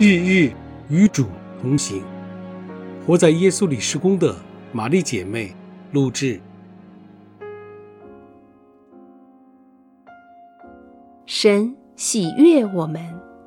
日日与主同行。活在耶稣里事工的玛丽姐妹录制。 神喜悦我们。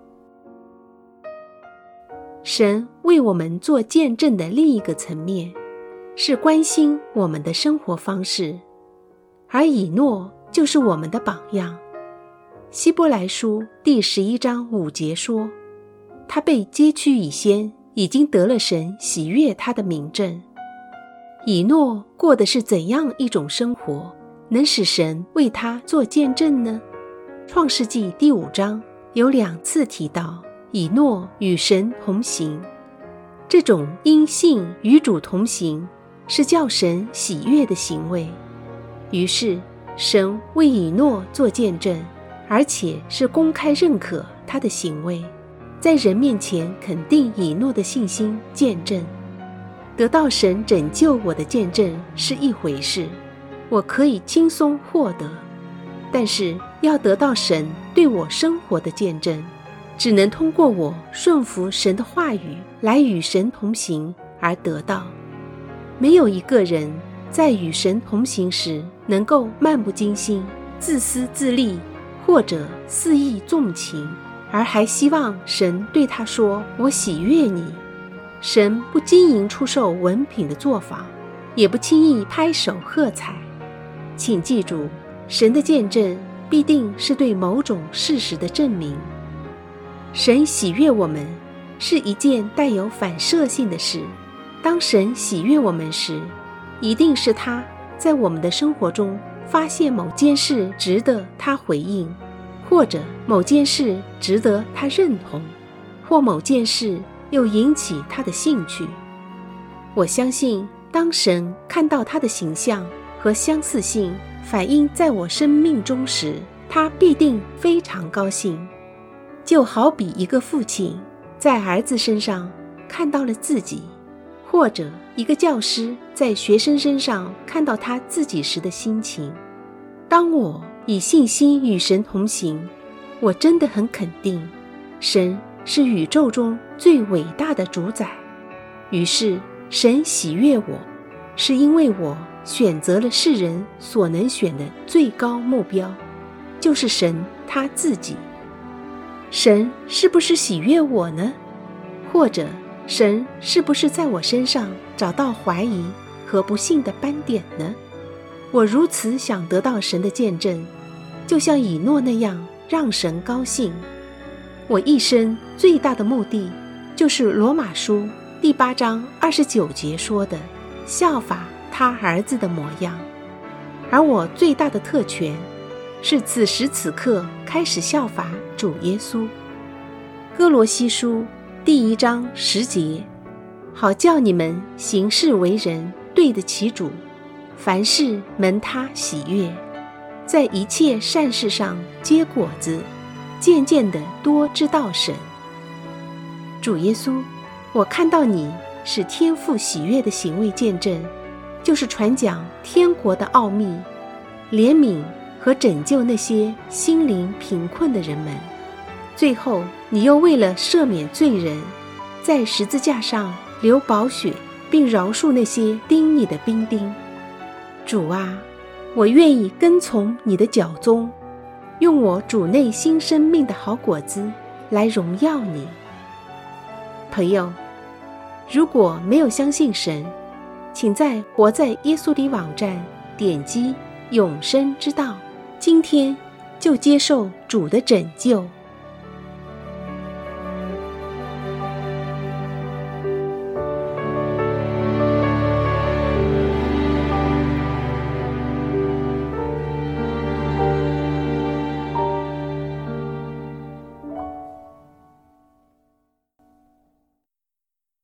神为我们做见证的另一个层面，是关心我们的生活方式，而以诺就是我们的榜样。希伯来书第11章5节说，他被接去以先，已经得了神喜悦他的明证。以诺过的是怎样一种生活，能使神为他做见证呢？创世纪第5章有2次提到以诺与神同行，这种因信与主同行是叫神喜悦的行为。于是神为以诺做见证，而且是公开认可他的行为，在人面前肯定以诺的信心见证。得到神拯救我的见证是一回事，我可以轻松获得，但是要得到神对我生活的见证，只能通过我顺服神的话语来与神同行而得到。没有一个人在与神同行时能够漫不经心、自私自利，或者肆意纵情，而还希望神对他说，我喜悦你。神不经营出售文凭的做法，也不轻易拍手喝彩。请记住，神的见证必定是对某种事实的证明。神喜悦我们是一件带有反射性的事。当神喜悦我们时，一定是他在我们的生活中发现某件事值得他回应，或者某件事值得他认同，或某件事又引起他的兴趣。我相信，当神看到他的形象和相似性反映在我生命中时，他必定非常高兴。就好比一个父亲在儿子身上看到了自己，或者一个教师在学生身上看到他自己时的心情。当我以信心与神同行，我真的很肯定，神是宇宙中最伟大的主宰。于是神喜悦我，是因为我选择了世人所能选的最高目标，就是神他自己。神是不是喜悦我呢？或者神是不是在我身上找到怀疑和不幸的斑点呢？我如此想得到神的见证，就像以诺那样让神高兴。我一生最大的目的，就是罗马书第8章29节说的，效法他儿子的模样。而我最大的特权，是此时此刻开始效法主耶稣。哥罗西书第1章10节，好叫你们行事为人对得起主，凡事蒙他喜悦，在一切善事上结果子，渐渐地多知道神。主耶稣，我看到你是天父喜悦的行为见证，就是传讲天国的奥秘，怜悯和拯救那些心灵贫困的人们。最后你又为了赦免罪人，在十字架上流宝血，并饶恕那些钉你的兵丁。主啊，我愿意跟从你的脚踪，用我主内新生命的好果子来荣耀你。朋友，如果没有相信神，请在活在耶稣里网站点击永生之道，今天就接受主的拯救。